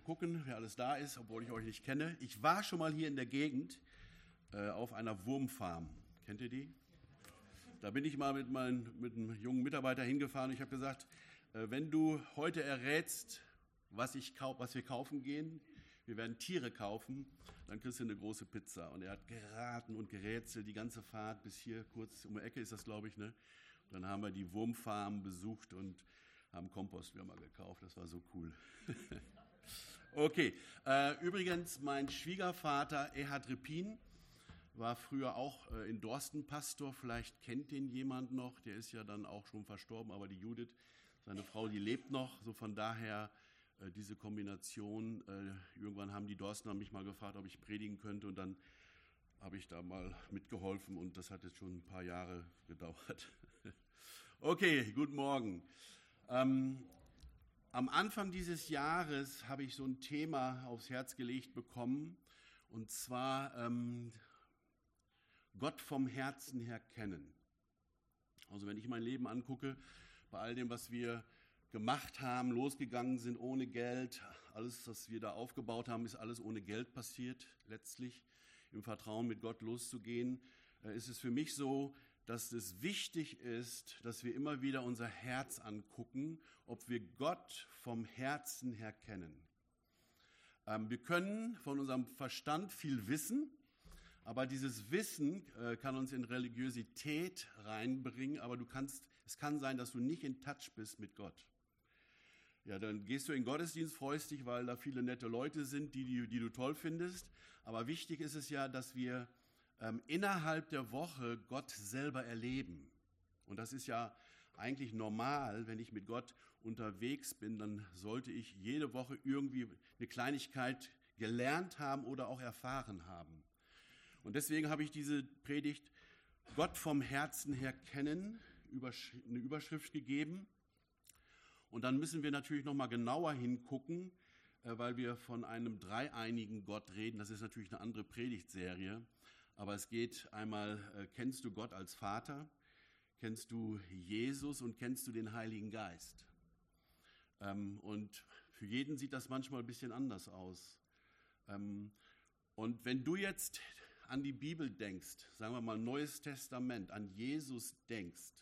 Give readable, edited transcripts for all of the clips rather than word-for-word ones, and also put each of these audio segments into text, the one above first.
gucken, wer alles da ist, obwohl ich euch nicht kenne. Ich war schon mal hier in der Gegend auf einer Wurmfarm. Kennt ihr die? Da bin ich mal mit einem jungen Mitarbeiter hingefahren. Ich habe gesagt, wenn du heute errätst, was wir kaufen gehen, wir werden Tiere kaufen, dann kriegst du eine große Pizza. Und er hat geraten und gerätselt die ganze Fahrt bis hier kurz um die Ecke ist das, glaube ich. Ne? Dann haben wir die Wurmfarm besucht und haben Kompostwürmer gekauft. Das war so cool. Okay, übrigens mein Schwiegervater Erhard Repin war früher auch in Dorsten Pastor. Vielleicht kennt den jemand noch. Der ist ja dann auch schon verstorben, aber die Judith, seine Frau, die lebt noch. So von daher diese Kombination. Irgendwann haben die Dorstener mich mal gefragt, ob ich predigen könnte. Und dann habe ich da mal mitgeholfen. Und das hat jetzt schon ein paar Jahre gedauert. Okay, guten Morgen. Am Anfang dieses Jahres habe ich so ein Thema aufs Herz gelegt bekommen, und zwar Gott vom Herzen her kennen. Also wenn ich mein Leben angucke, bei all dem, was wir gemacht haben, losgegangen sind ohne Geld, alles, was wir da aufgebaut haben, ist alles ohne Geld passiert, letztlich im Vertrauen mit Gott loszugehen, ist es für mich so, dass es wichtig ist, dass wir immer wieder unser Herz angucken, ob wir Gott vom Herzen her kennen. Wir können von unserem Verstand viel wissen, aber dieses Wissen kann uns in Religiosität reinbringen, aber es kann sein, dass du nicht in Touch bist mit Gott. Ja, dann gehst du in den Gottesdienst, freust dich, weil da viele nette Leute sind, die du toll findest, aber wichtig ist es ja, dass wir innerhalb der Woche Gott selber erleben. Und das ist ja eigentlich normal, wenn ich mit Gott unterwegs bin, dann sollte ich jede Woche irgendwie eine Kleinigkeit gelernt haben oder auch erfahren haben. Und deswegen habe ich diese Predigt Gott vom Herzen her kennen, eine Überschrift gegeben. Und dann müssen wir natürlich noch mal genauer hingucken, weil wir von einem dreieinigen Gott reden. Das ist natürlich eine andere Predigtserie. Aber es geht einmal, kennst du Gott als Vater, kennst du Jesus und kennst du den Heiligen Geist? Und für jeden sieht das manchmal ein bisschen anders aus. Und wenn du jetzt an die Bibel denkst, sagen wir mal Neues Testament, an Jesus denkst,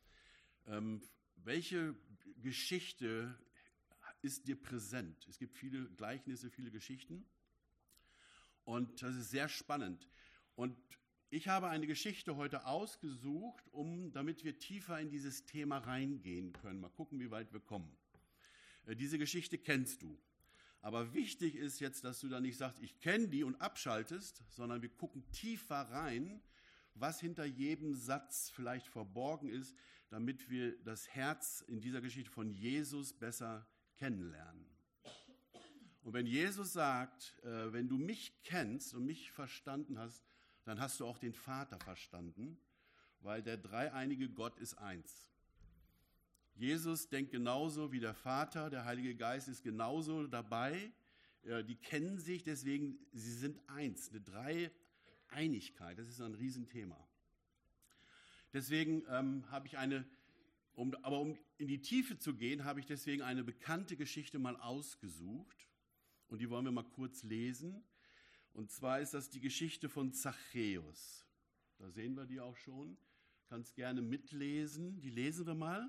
welche Geschichte ist dir präsent? Es gibt viele Gleichnisse, viele Geschichten und das ist sehr spannend. Und ich habe eine Geschichte heute ausgesucht, damit wir tiefer in dieses Thema reingehen können. Mal gucken, wie weit wir kommen. Diese Geschichte kennst du. Aber wichtig ist jetzt, dass du da nicht sagst, ich kenne die und abschaltest, sondern wir gucken tiefer rein, was hinter jedem Satz vielleicht verborgen ist, damit wir das Herz in dieser Geschichte von Jesus besser kennenlernen. Und wenn Jesus sagt, wenn du mich kennst und mich verstanden hast, dann hast du auch den Vater verstanden, weil der dreieinige Gott ist eins. Jesus denkt genauso wie der Vater, der Heilige Geist ist genauso dabei. Die kennen sich, deswegen, sie sind eins, eine Dreieinigkeit, das ist ein Riesenthema. Deswegen habe ich um in die Tiefe zu gehen, habe ich deswegen eine bekannte Geschichte mal ausgesucht und die wollen wir mal kurz lesen. Und zwar ist das die Geschichte von Zachäus. Da sehen wir die auch schon. Kannst gerne mitlesen. Die lesen wir mal.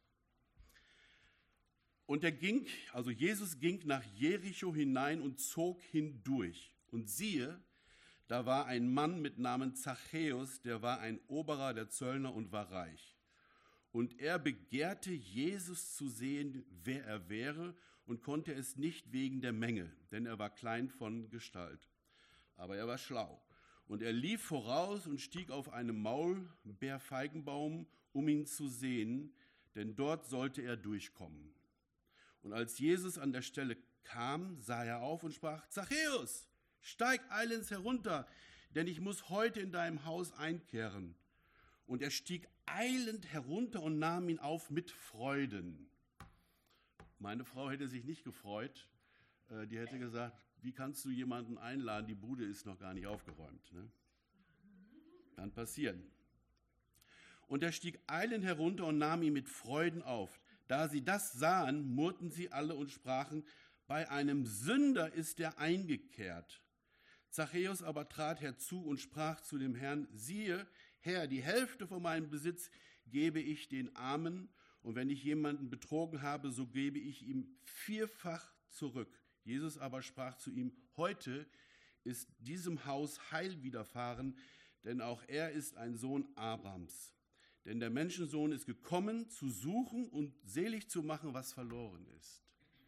Und Jesus ging nach Jericho hinein und zog hindurch. Und siehe, da war ein Mann mit Namen Zachäus, der war ein Oberer der Zöllner und war reich. Und er begehrte, Jesus zu sehen, wer er wäre, und konnte es nicht wegen der Menge, denn er war klein von Gestalt. Aber er war schlau. Und er lief voraus und stieg auf einen Maulbeerfeigenbaum, um ihn zu sehen, denn dort sollte er durchkommen. Und als Jesus an der Stelle kam, sah er auf und sprach, Zachäus, steig eilends herunter, denn ich muss heute in deinem Haus einkehren. Und er stieg eilend herunter und nahm ihn auf mit Freuden. Meine Frau hätte sich nicht gefreut. Die hätte gesagt, wie kannst du jemanden einladen, die Bude ist noch gar nicht aufgeräumt. Ne? Kann passieren. Und er stieg eilend herunter und nahm ihn mit Freuden auf. Da sie das sahen, murrten sie alle und sprachen, Bei einem Sünder ist er eingekehrt. Zachäus aber trat herzu und sprach zu dem Herrn, siehe, Herr, die Hälfte von meinem Besitz gebe ich den Armen, und wenn ich jemanden betrogen habe, so gebe ich ihm 4-fach zurück. Jesus aber sprach zu ihm, heute ist diesem Haus Heil widerfahren, denn auch er ist ein Sohn Abrahams. Denn der Menschensohn ist gekommen, zu suchen und selig zu machen, was verloren ist.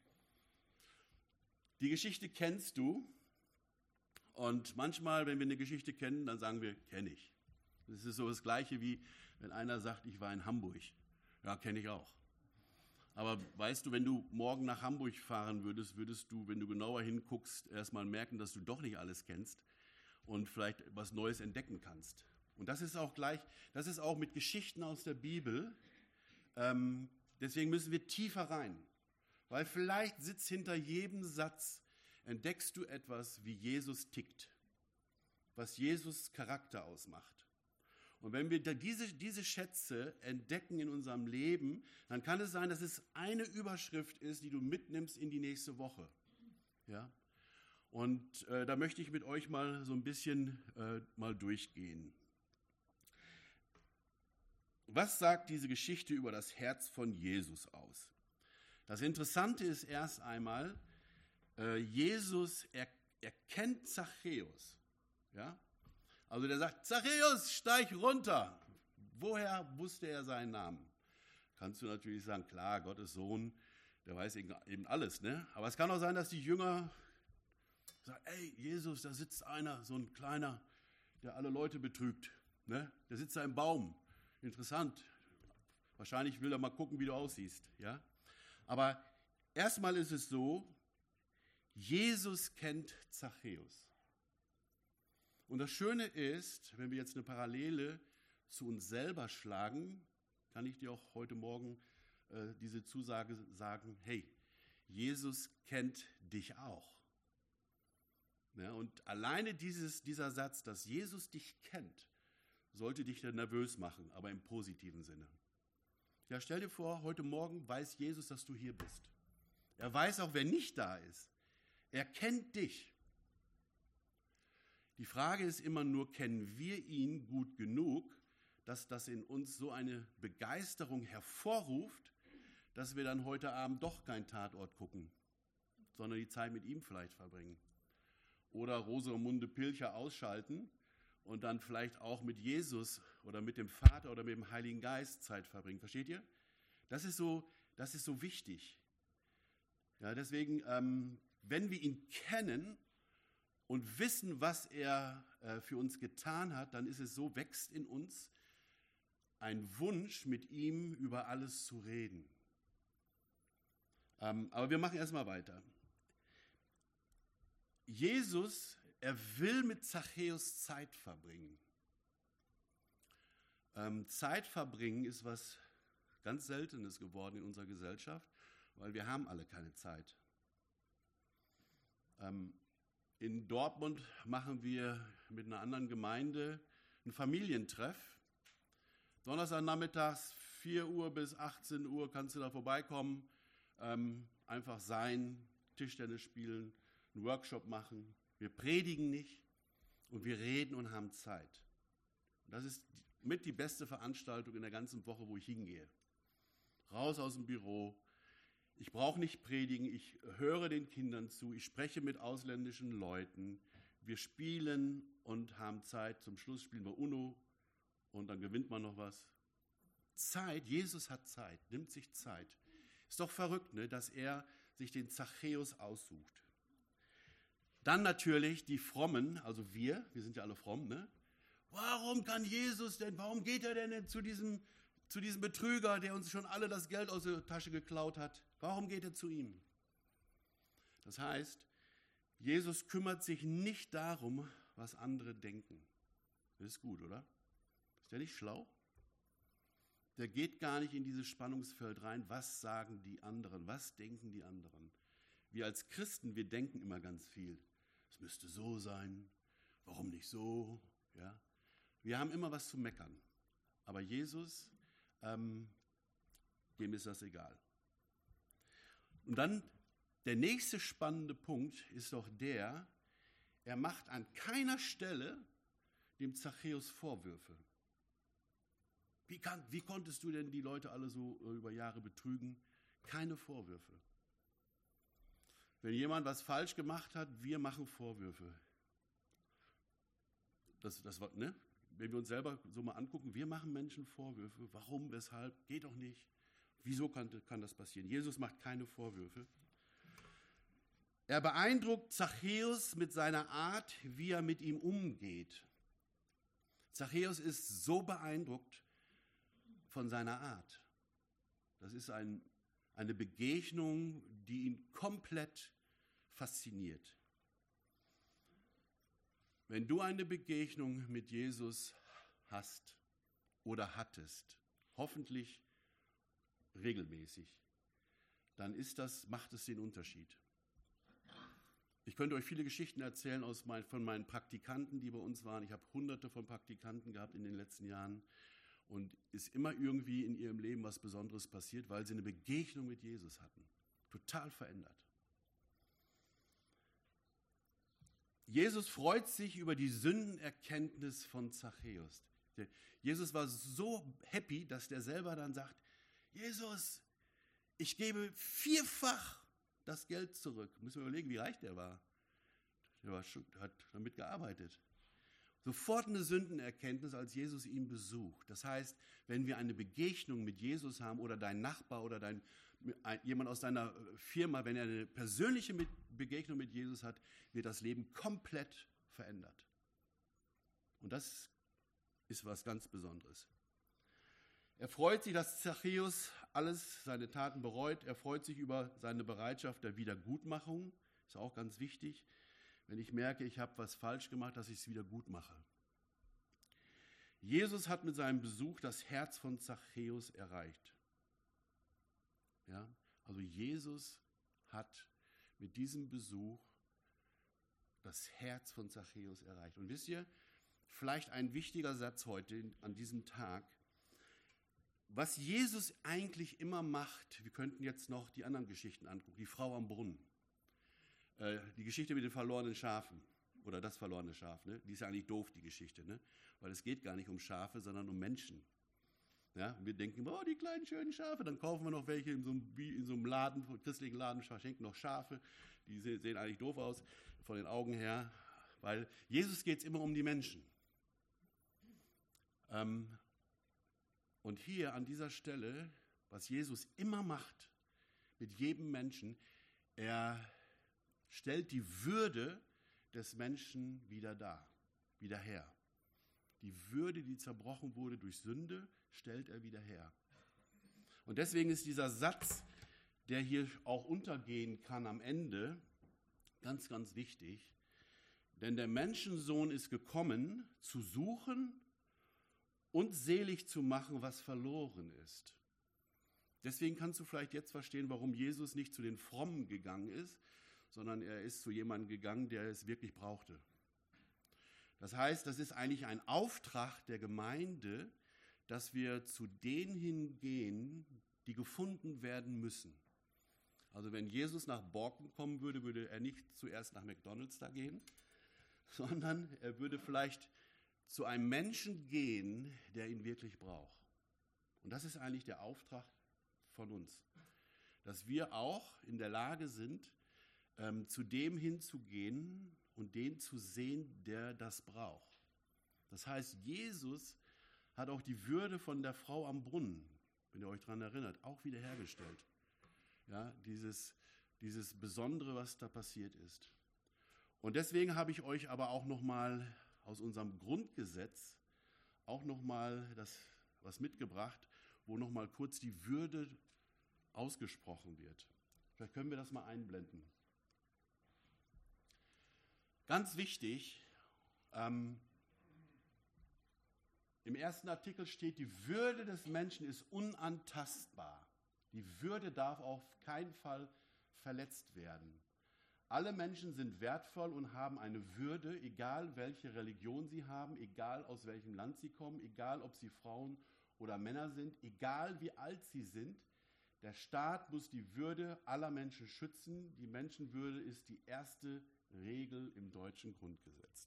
Die Geschichte kennst du. Und manchmal, wenn wir eine Geschichte kennen, dann sagen wir, kenne ich. Das ist so das Gleiche, wie wenn einer sagt, ich war in Hamburg. Ja, kenne ich auch. Aber weißt du, wenn du morgen nach Hamburg fahren würdest, würdest du, wenn du genauer hinguckst, erstmal merken, dass du doch nicht alles kennst und vielleicht etwas Neues entdecken kannst. Und das ist auch mit Geschichten aus der Bibel. Deswegen müssen wir tiefer rein. Weil vielleicht sitzt hinter jedem Satz, entdeckst du etwas, wie Jesus tickt, was Jesus Charakter ausmacht. Und wenn wir diese Schätze entdecken in unserem Leben, dann kann es sein, dass es eine Überschrift ist, die du mitnimmst in die nächste Woche. Ja? Und da möchte ich mit euch mal so ein bisschen mal durchgehen. Was sagt diese Geschichte über das Herz von Jesus aus? Das Interessante ist erst einmal, Jesus erkennt Zachäus. Ja? Also der sagt, Zachäus, steig runter. Woher wusste er seinen Namen? Kannst du natürlich sagen, klar, Gottes Sohn, der weiß eben alles. Ne? Aber es kann auch sein, dass die Jünger sagen, ey, Jesus, da sitzt einer, so ein kleiner, der alle Leute betrügt. Ne? Der sitzt da im Baum. Interessant. Wahrscheinlich will er mal gucken, wie du aussiehst. Ja? Aber erstmal ist es so, Jesus kennt Zachäus. Und das Schöne ist, wenn wir jetzt eine Parallele zu uns selber schlagen, kann ich dir auch heute Morgen diese Zusage sagen, hey, Jesus kennt dich auch. Ja, und alleine dieser Satz, dass Jesus dich kennt, sollte dich dann nervös machen, aber im positiven Sinne. Ja, stell dir vor, heute Morgen weiß Jesus, dass du hier bist. Er weiß auch, wer nicht da ist. Er kennt dich. Die Frage ist immer nur, kennen wir ihn gut genug, dass das in uns so eine Begeisterung hervorruft, dass wir dann heute Abend doch keinen Tatort gucken, sondern die Zeit mit ihm vielleicht verbringen. Oder Rosamunde Pilcher ausschalten und dann vielleicht auch mit Jesus oder mit dem Vater oder mit dem Heiligen Geist Zeit verbringen. Versteht ihr? Das ist so wichtig. Ja, deswegen, wenn wir ihn kennen und wissen, was er für uns getan hat, dann ist es so, wächst in uns ein Wunsch, mit ihm über alles zu reden. Aber wir machen erstmal weiter. Jesus, er will mit Zachäus Zeit verbringen. Zeit verbringen ist was ganz Seltenes geworden in unserer Gesellschaft, weil wir haben alle keine Zeit. In Dortmund machen wir mit einer anderen Gemeinde einen Familientreff. Donnerstagnachmittags 4 Uhr bis 18 Uhr kannst du da vorbeikommen, einfach sein, Tischtennis spielen, einen Workshop machen. Wir predigen nicht und wir reden und haben Zeit. Das ist mit die beste Veranstaltung in der ganzen Woche, wo ich hingehe. Raus aus dem Büro. Ich brauche nicht predigen, ich höre den Kindern zu, ich spreche mit ausländischen Leuten. Wir spielen und haben Zeit. Zum Schluss spielen wir Uno und dann gewinnt man noch was. Zeit, Jesus hat Zeit, nimmt sich Zeit. Ist doch verrückt, ne, dass er sich den Zachäus aussucht. Dann natürlich die Frommen, also wir sind ja alle fromm, ne? Warum geht er denn zu diesem Betrüger, der uns schon alle das Geld aus der Tasche geklaut hat? Warum geht er zu ihm? Das heißt, Jesus kümmert sich nicht darum, was andere denken. Das ist gut, oder? Ist der nicht schlau? Der geht gar nicht in dieses Spannungsfeld rein. Was sagen die anderen? Was denken die anderen? Wir als Christen, wir denken immer ganz viel. Es müsste so sein. Warum nicht so? Ja? Wir haben immer was zu meckern. Aber Jesus, dem ist das egal. Und dann Der nächste spannende Punkt ist doch der, er macht an keiner Stelle dem Zachäus Vorwürfe. Wie konntest du denn die Leute alle so über Jahre betrügen? Keine Vorwürfe. Wenn jemand was falsch gemacht hat, wir machen Vorwürfe. Ne? Wenn wir uns selber so mal angucken, wir machen Menschen Vorwürfe. Warum, weshalb, geht doch nicht. Wieso kann das passieren? Jesus macht keine Vorwürfe. Er beeindruckt Zachäus mit seiner Art, wie er mit ihm umgeht. Zachäus ist so beeindruckt von seiner Art. Das ist eine Begegnung, die ihn komplett fasziniert. Wenn du eine Begegnung mit Jesus hast oder hattest, hoffentlich regelmäßig, dann macht es den Unterschied. Ich könnte euch viele Geschichten erzählen von meinen Praktikanten, die bei uns waren. Ich habe hunderte von Praktikanten gehabt in den letzten Jahren. Und ist immer irgendwie in ihrem Leben was Besonderes passiert, weil sie eine Begegnung mit Jesus hatten. Total verändert. Jesus freut sich über die Sündenerkenntnis von Zachäus. Jesus war so happy, dass der selber dann sagt, Jesus, ich gebe 4-fach das Geld zurück. Müssen wir überlegen, wie reich der war. Hat damit gearbeitet. Sofort eine Sündenerkenntnis, als Jesus ihn besucht. Das heißt, wenn wir eine Begegnung mit Jesus haben oder dein Nachbar oder jemand aus deiner Firma, wenn er eine persönliche Begegnung mit Jesus hat, wird das Leben komplett verändert. Und das ist was ganz Besonderes. Er freut sich, dass Zachäus seine Taten bereut. Er freut sich über seine Bereitschaft der Wiedergutmachung. Ist auch ganz wichtig. Wenn ich merke, ich habe was falsch gemacht, dass ich es wieder gut mache. Jesus hat mit seinem Besuch das Herz von Zachäus erreicht. Ja, also Jesus hat mit diesem Besuch das Herz von Zachäus erreicht. Und wisst ihr, vielleicht ein wichtiger Satz heute an diesem Tag, was Jesus eigentlich immer macht, wir könnten jetzt noch die anderen Geschichten angucken, die Frau am Brunnen. Die Geschichte mit den verlorenen Schafen oder das verlorene Schaf, ne? Die ist ja eigentlich doof, die Geschichte, ne? Weil es geht gar nicht um Schafe, sondern um Menschen. Ja? Wir denken, oh, die kleinen schönen Schafe, dann kaufen wir noch welche in so einem Laden, christlichen Laden, schenken noch Schafe, die sehen eigentlich doof aus von den Augen her, weil Jesus geht es immer um die Menschen. Und hier an dieser Stelle, was Jesus immer macht mit jedem Menschen, er stellt die Würde des Menschen wieder her. Die Würde, die zerbrochen wurde durch Sünde, stellt er wieder her. Und deswegen ist dieser Satz, der hier auch untergehen kann am Ende, ganz, ganz wichtig. Denn der Menschensohn ist gekommen, zu suchen und selig zu machen, was verloren ist. Deswegen kannst du vielleicht jetzt verstehen, warum Jesus nicht zu den Frommen gegangen ist, sondern er ist zu jemandem gegangen, der es wirklich brauchte. Das heißt, das ist eigentlich ein Auftrag der Gemeinde, dass wir zu denen hingehen, die gefunden werden müssen. Also wenn Jesus nach Borken kommen würde, würde er nicht zuerst nach McDonald's da gehen, sondern er würde vielleicht zu einem Menschen gehen, der ihn wirklich braucht. Und das ist eigentlich der Auftrag von uns, dass wir auch in der Lage sind, zu dem hinzugehen und den zu sehen, der das braucht. Das heißt, Jesus hat auch die Würde von der Frau am Brunnen, wenn ihr euch daran erinnert, auch wiederhergestellt. Ja, dieses Besondere, was da passiert ist. Und deswegen habe ich euch aber auch nochmal aus unserem Grundgesetz auch nochmal was mitgebracht, wo nochmal kurz die Würde ausgesprochen wird. Vielleicht können wir das mal einblenden. Ganz wichtig, im ersten Artikel steht, die Würde des Menschen ist unantastbar. Die Würde darf auf keinen Fall verletzt werden. Alle Menschen sind wertvoll und haben eine Würde, egal welche Religion sie haben, egal aus welchem Land sie kommen, egal ob sie Frauen oder Männer sind, egal wie alt sie sind. Der Staat muss die Würde aller Menschen schützen. Die Menschenwürde ist die erste Regel im deutschen Grundgesetz.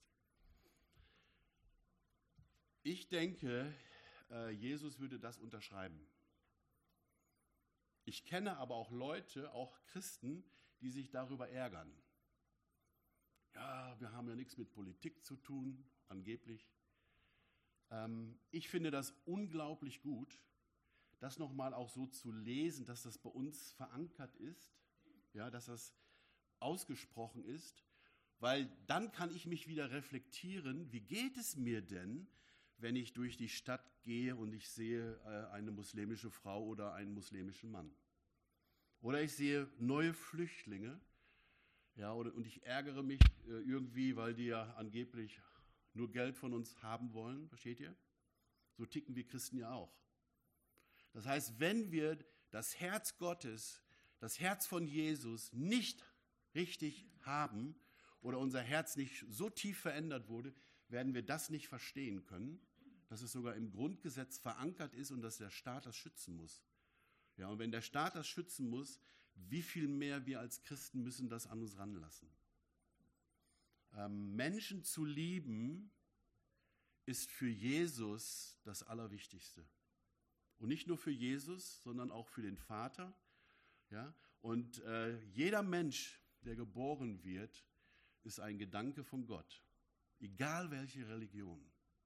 Ich denke, Jesus würde das unterschreiben. Ich kenne aber auch Leute, auch Christen, die sich darüber ärgern. Ja, wir haben ja nichts mit Politik zu tun, angeblich. Ich finde das unglaublich gut, das nochmal auch so zu lesen, dass das bei uns verankert ist, ja, dass das ausgesprochen ist, weil dann kann ich mich wieder reflektieren, wie geht es mir denn, wenn ich durch die Stadt gehe und ich sehe eine muslimische Frau oder einen muslimischen Mann. Oder ich sehe neue Flüchtlinge, ja, und ich ärgere mich irgendwie, weil die ja angeblich nur Geld von uns haben wollen, versteht ihr? So ticken wir Christen ja auch. Das heißt, wenn wir das Herz Gottes, das Herz von Jesus nicht richtig haben oder unser Herz nicht so tief verändert wurde, werden wir das nicht verstehen können, dass es sogar im Grundgesetz verankert ist und dass der Staat das schützen muss. Ja, und wenn der Staat das schützen muss, wie viel mehr wir als Christen müssen das an uns ranlassen. Menschen zu lieben ist für Jesus das Allerwichtigste. Und nicht nur für Jesus, sondern auch für den Vater. Ja? Und jeder Mensch, der geboren wird, ist ein Gedanke von Gott. Egal welche Religion.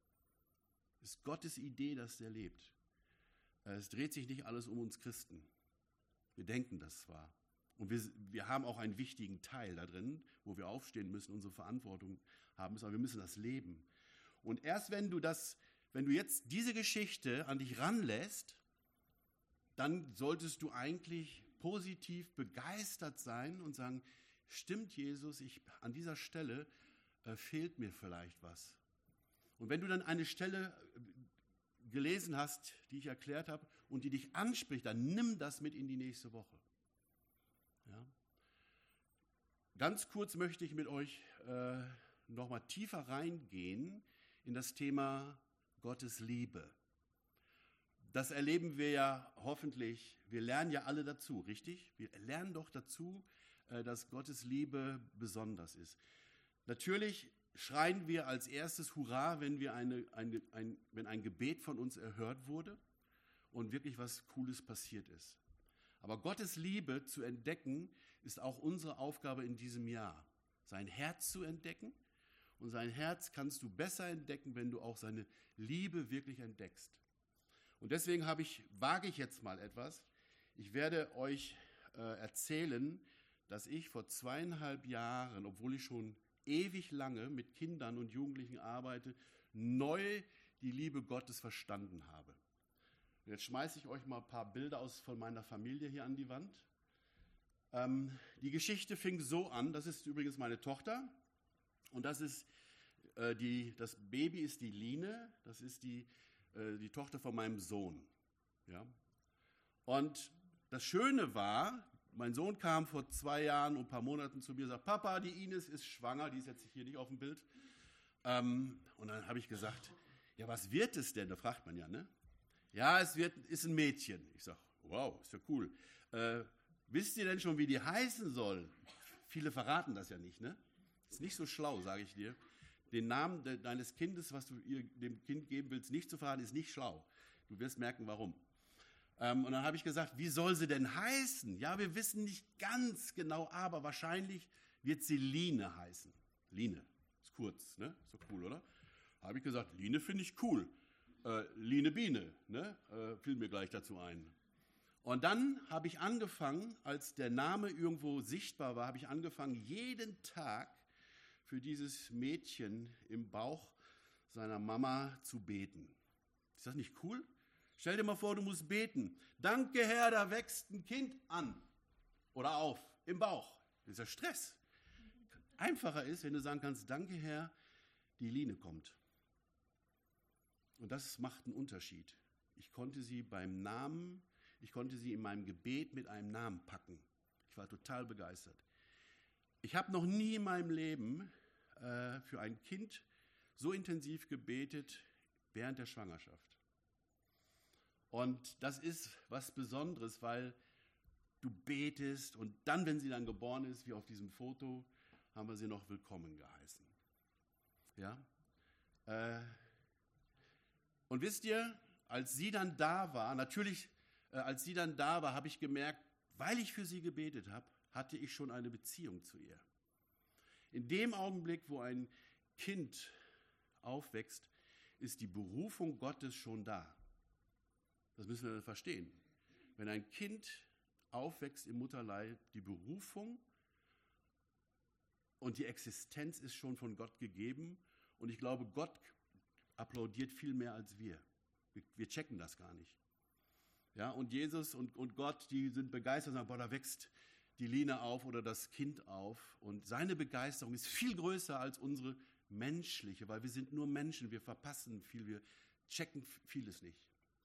Ist Gottes Idee, dass der lebt. Es dreht sich nicht alles um uns Christen. Wir denken das zwar. Und wir haben auch einen wichtigen Teil da drin, wo wir aufstehen müssen, unsere Verantwortung haben müssen, aber wir müssen das leben. Und erst wenn du jetzt diese Geschichte an dich ranlässt, dann solltest du eigentlich positiv begeistert sein und sagen, stimmt Jesus, an dieser Stelle fehlt mir vielleicht was. Und wenn du dann eine Stelle gelesen hast, die ich erklärt habe und die dich anspricht, dann nimm das mit in die nächste Woche. Ja? Ganz kurz möchte ich mit euch nochmal tiefer reingehen in das Thema Gottes Liebe. Das erleben wir ja hoffentlich, wir lernen ja alle dazu, richtig? Wir lernen doch dazu, dass Gottes Liebe besonders ist. Natürlich schreien wir als erstes Hurra, wenn wenn ein Gebet von uns erhört wurde und wirklich was Cooles passiert ist. Aber Gottes Liebe zu entdecken, ist auch unsere Aufgabe in diesem Jahr. Sein Herz zu entdecken. Und sein Herz kannst du besser entdecken, wenn du auch seine Liebe wirklich entdeckst. Und deswegen wage ich jetzt mal etwas. Ich werde euch erzählen, dass ich vor 2,5 Jahren, obwohl ich schon ewig lange mit Kindern und Jugendlichen arbeite, neu die Liebe Gottes verstanden habe. Und jetzt schmeiße ich euch mal ein paar Bilder von meiner Familie hier an die Wand. Die Geschichte fing so an, das ist übrigens meine Tochter und das Baby ist die Line, das ist die Tochter von meinem Sohn. Ja? Und das Schöne war, mein Sohn kam vor 2 Jahren und ein paar Monaten zu mir und sagt, Papa, die Ines ist schwanger, die ist jetzt hier nicht auf dem Bild. Und dann habe ich gesagt, ja, was wird es denn? Da fragt man ja, ne? Ja, ist ein Mädchen. Ich sage, wow, ist ja cool. Wisst ihr denn schon, wie die heißen soll? Viele verraten das ja nicht, ne? Ist nicht so schlau, sage ich dir. Den Namen deines Kindes, was du dem Kind geben willst, nicht zu verraten, ist nicht schlau. Du wirst merken, warum. Und dann habe ich gesagt, wie soll sie denn heißen? Ja, wir wissen nicht ganz genau, aber wahrscheinlich wird sie Line heißen. Line, ist kurz, ne? Ist doch cool, oder? Habe ich gesagt, Line finde ich cool. Line Biene, ne? Fiel mir gleich dazu ein. Und dann habe ich angefangen, als der Name irgendwo sichtbar war, habe ich angefangen, jeden Tag für dieses Mädchen im Bauch seiner Mama zu beten. Ist das nicht cool? Stell dir mal vor, du musst beten. Danke, Herr, da wächst ein Kind an oder auf im Bauch. Das ist ja Stress. Einfacher ist, wenn du sagen kannst, danke, Herr, die Line kommt. Und das macht einen Unterschied. Ich konnte sie beim Namen, ich konnte sie in meinem Gebet mit einem Namen packen. Ich war total begeistert. Ich habe noch nie in meinem Leben für ein Kind so intensiv gebetet während der Schwangerschaft. Und das ist was Besonderes, weil du betest und dann, wenn sie dann geboren ist, wie auf diesem Foto, haben wir sie noch willkommen geheißen. Ja? Und wisst ihr, als sie dann da war, habe ich gemerkt, weil ich für sie gebetet habe, hatte ich schon eine Beziehung zu ihr. In dem Augenblick, wo ein Kind aufwächst, ist die Berufung Gottes schon da. Das müssen wir verstehen. Wenn ein Kind aufwächst im Mutterleib, die Berufung und die Existenz ist schon von Gott gegeben. Und ich glaube, Gott applaudiert viel mehr als wir. Wir checken das gar nicht. Ja, und Jesus und Gott, die sind begeistert und sagen, boah, da wächst die Line auf oder das Kind auf. Und seine Begeisterung ist viel größer als unsere menschliche, weil wir sind nur Menschen, wir verpassen viel, wir checken vieles nicht.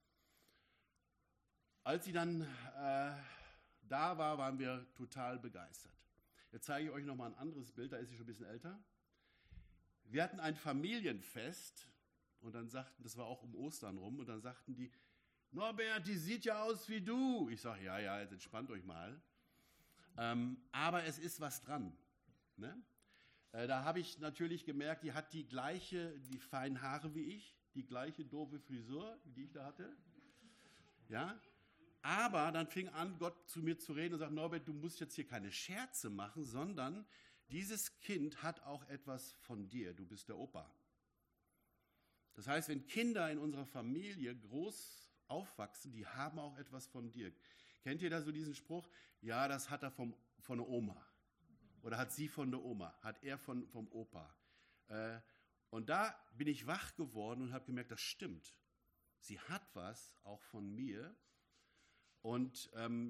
Als sie dann da war, waren wir total begeistert. Jetzt zeige ich euch nochmal ein anderes Bild, da ist sie schon ein bisschen älter. Wir hatten ein Familienfest und dann sagten, das war auch um Ostern rum, und dann sagten die, Norbert, die sieht ja aus wie du. Ich sage, ja, jetzt entspannt euch mal. Aber es ist was dran. Ne? Da habe ich natürlich gemerkt, die hat die feinen Haare wie ich, die gleiche doofe Frisur, die ich da hatte. Ja? Aber dann fing an, Gott zu mir zu reden und sagt, Norbert, du musst jetzt hier keine Scherze machen, sondern dieses Kind hat auch etwas von dir. Du bist der Opa. Das heißt, wenn Kinder in unserer Familie groß aufwachsen, die haben auch etwas von dir. Kennt ihr da so diesen Spruch? Ja, das hat er von der Oma. Oder hat sie von der Oma. Hat er vom Opa. Und da bin ich wach geworden und habe gemerkt, das stimmt. Sie hat was auch von mir. Und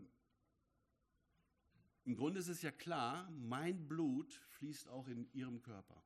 im Grunde ist es ja klar, mein Blut fließt auch in ihrem Körper.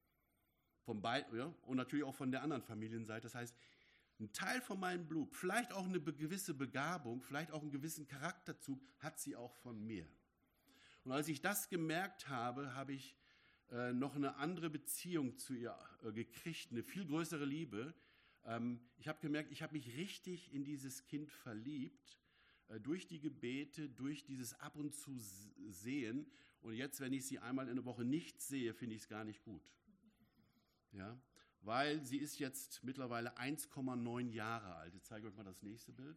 Und natürlich auch von der anderen Familienseite. Das heißt, ein Teil von meinem Blut, vielleicht auch eine gewisse Begabung, vielleicht auch einen gewissen Charakterzug, hat sie auch von mir. Und als ich das gemerkt habe, habe ich noch eine andere Beziehung zu ihr gekriegt, eine viel größere Liebe. Ich habe gemerkt, ich habe mich richtig in dieses Kind verliebt, durch die Gebete, durch dieses Ab und zu sehen. Und jetzt, wenn ich sie einmal in der Woche nicht sehe, finde ich es gar nicht gut. Ja, weil sie ist jetzt mittlerweile 1,9 Jahre alt. Jetzt zeige ich euch mal das nächste Bild.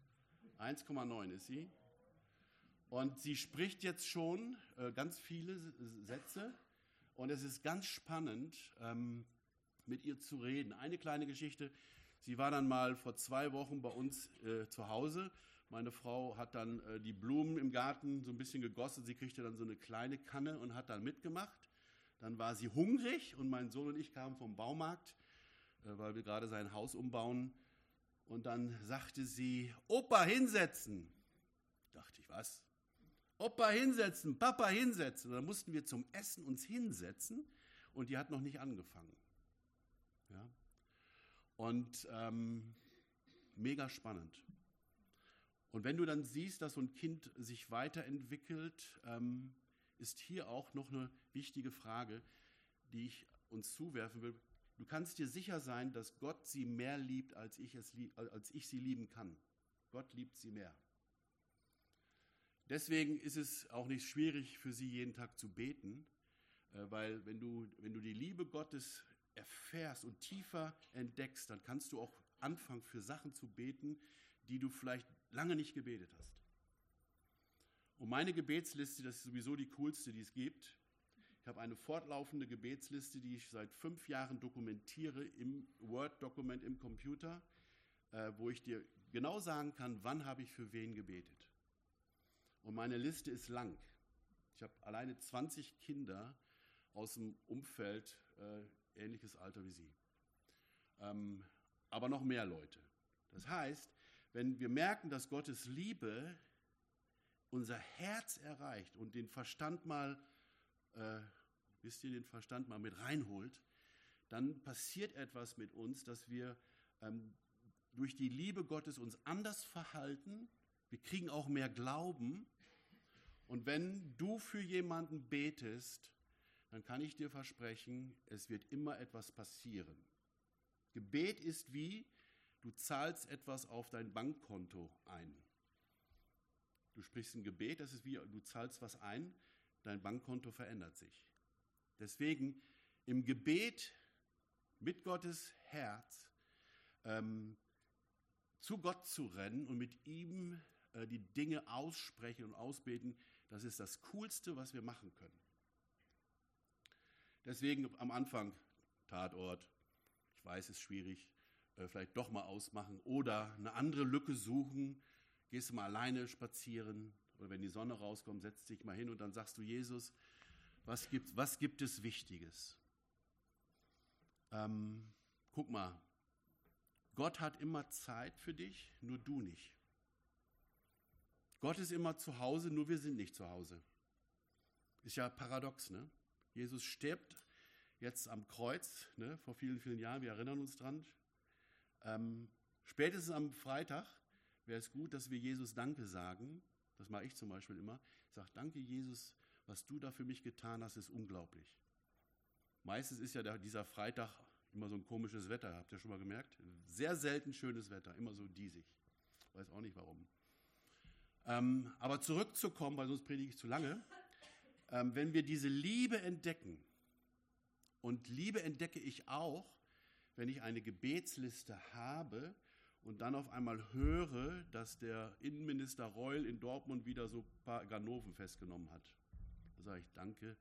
1,9 ist sie. Und sie spricht jetzt schon ganz viele Sätze. Und es ist ganz spannend, mit ihr zu reden. Eine kleine Geschichte. Sie war dann mal vor 2 Wochen bei uns zu Hause. Meine Frau hat dann die Blumen im Garten so ein bisschen gegossen. Sie kriegte dann so eine kleine Kanne und hat dann mitgemacht. Dann war sie hungrig und mein Sohn und ich kamen vom Baumarkt, weil wir gerade sein Haus umbauen. Und dann sagte sie, Opa, hinsetzen. Dachte ich, was? Opa, hinsetzen, Papa, hinsetzen. Und dann mussten wir zum Essen uns hinsetzen und die hat noch nicht angefangen. Ja? Und mega spannend. Und wenn du dann siehst, dass so ein Kind sich weiterentwickelt, ist hier auch noch eine wichtige Frage, die ich uns zuwerfen will. Du kannst dir sicher sein, dass Gott sie mehr liebt, als ich sie lieben kann. Gott liebt sie mehr. Deswegen ist es auch nicht schwierig für sie, jeden Tag zu beten, weil wenn du die Liebe Gottes erfährst und tiefer entdeckst, dann kannst du auch anfangen, für Sachen zu beten, die du vielleicht lange nicht gebetet hast. Und meine Gebetsliste, das ist sowieso die coolste, die es gibt. Ich habe eine fortlaufende Gebetsliste, die ich seit 5 Jahren dokumentiere im Word-Dokument im Computer, wo ich dir genau sagen kann, wann habe ich für wen gebetet. Und meine Liste ist lang. Ich habe alleine 20 Kinder aus dem Umfeld, ähnliches Alter wie sie. Aber noch mehr Leute. Das heißt, wenn wir merken, dass Gottes Liebe unser Herz erreicht und den Verstand mal, den Verstand mal mit reinholt, dann passiert etwas mit uns, dass wir durch die Liebe Gottes uns anders verhalten. Wir kriegen auch mehr Glauben. Und wenn du für jemanden betest, dann kann ich dir versprechen, es wird immer etwas passieren. Gebet ist wie, du zahlst etwas auf dein Bankkonto ein. Du sprichst ein Gebet, das ist wie, du zahlst was ein, dein Bankkonto verändert sich. Deswegen im Gebet mit Gottes Herz zu Gott zu rennen und mit ihm die Dinge aussprechen und ausbeten, das ist das Coolste, was wir machen können. Deswegen am Anfang Tatort, ich weiß, es ist schwierig, vielleicht doch mal ausmachen oder eine andere Lücke suchen, gehst du mal alleine spazieren oder wenn die Sonne rauskommt, setzt dich mal hin und dann sagst du, Jesus, was gibt es Wichtiges? Guck mal, Gott hat immer Zeit für dich, nur du nicht. Gott ist immer zu Hause, nur wir sind nicht zu Hause. Ist ja paradox, ne? Jesus stirbt jetzt am Kreuz, ne, vor vielen, vielen Jahren, wir erinnern uns dran. Spätestens am Freitag wäre es gut, dass wir Jesus Danke sagen. Das mache ich zum Beispiel immer. Ich sage, danke Jesus, was du da für mich getan hast, ist unglaublich. Meistens ist ja dieser Freitag immer so ein komisches Wetter, habt ihr schon mal gemerkt? Sehr selten schönes Wetter, immer so diesig. Weiß auch nicht warum. Aber zurückzukommen, weil sonst predige ich zu lange, wenn wir diese Liebe entdecken, und Liebe entdecke ich auch, wenn ich eine Gebetsliste habe und dann auf einmal höre, dass der Innenminister Reul in Dortmund wieder so ein paar Ganoven festgenommen hat. Da sage ich, danke,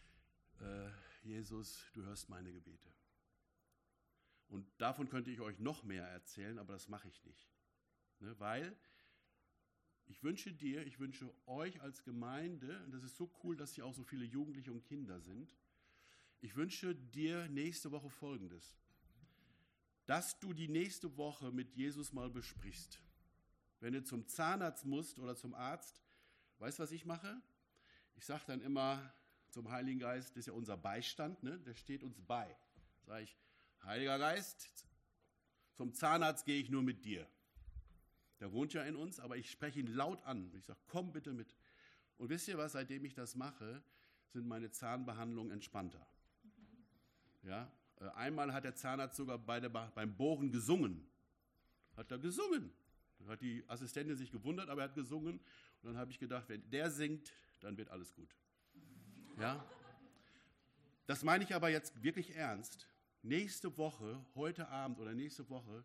Jesus, du hörst meine Gebete. Und davon könnte ich euch noch mehr erzählen, aber das mache ich nicht. Ne, weil ich wünsche euch als Gemeinde, und das ist so cool, dass hier auch so viele Jugendliche und Kinder sind, ich wünsche dir nächste Woche Folgendes, dass du die nächste Woche mit Jesus mal besprichst. Wenn du zum Zahnarzt musst oder zum Arzt, weißt du, was ich mache? Ich sage dann immer zum Heiligen Geist, das ist ja unser Beistand, ne? Der steht uns bei. Sage ich, Heiliger Geist, zum Zahnarzt gehe ich nur mit dir. Der wohnt ja in uns, aber ich spreche ihn laut an. Ich sage, komm bitte mit. Und wisst ihr was, seitdem ich das mache, sind meine Zahnbehandlungen entspannter. Ja? Einmal hat der Zahnarzt sogar beim Bohren gesungen. Hat er gesungen. Dann hat die Assistentin sich gewundert, aber er hat gesungen. Und dann habe ich gedacht, wenn der singt, dann wird alles gut. Ja? Das meine ich aber jetzt wirklich ernst. Nächste Woche, heute Abend oder nächste Woche,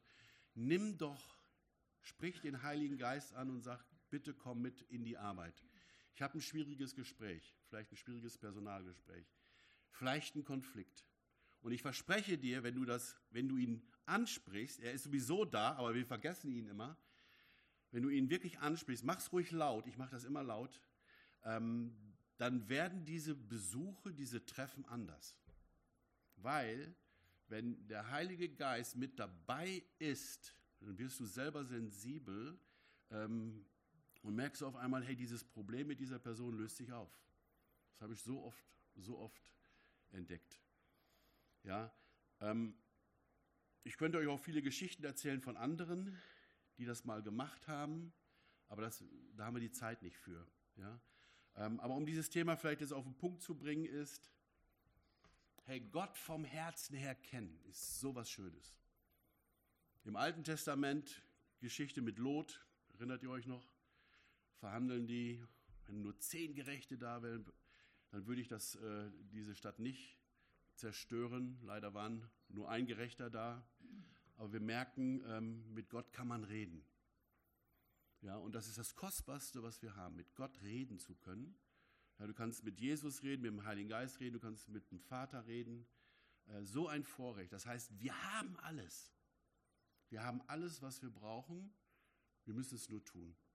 sprich den Heiligen Geist an und sag, bitte komm mit in die Arbeit. Ich habe ein schwieriges Gespräch, vielleicht ein schwieriges Personalgespräch, vielleicht ein Konflikt. Und ich verspreche dir, wenn du ihn ansprichst, er ist sowieso da, aber wir vergessen ihn immer, wenn du ihn wirklich ansprichst, mach's ruhig laut, ich mache das immer laut, dann werden diese Besuche, diese Treffen anders. Weil, wenn der Heilige Geist mit dabei ist, dann wirst du selber sensibel und merkst auf einmal, hey, dieses Problem mit dieser Person löst sich auf. Das habe ich so oft entdeckt. Ja, ich könnte euch auch viele Geschichten erzählen von anderen, die das mal gemacht haben, aber da haben wir die Zeit nicht für. Ja? Aber um dieses Thema vielleicht jetzt auf den Punkt zu bringen ist, hey, Gott vom Herzen her kennen, ist sowas Schönes. Im Alten Testament, Geschichte mit Lot, erinnert ihr euch noch? Verhandeln die, wenn nur 10 Gerechte da wären, dann würde ich diese Stadt nicht zerstören. Leider waren nur ein Gerechter da. Aber wir merken, mit Gott kann man reden. Ja, und das ist das Kostbarste, was wir haben, mit Gott reden zu können. Ja, du kannst mit Jesus reden, mit dem Heiligen Geist reden, du kannst mit dem Vater reden. So ein Vorrecht. Das heißt, wir haben alles. Wir haben alles, was wir brauchen. Wir müssen es nur tun.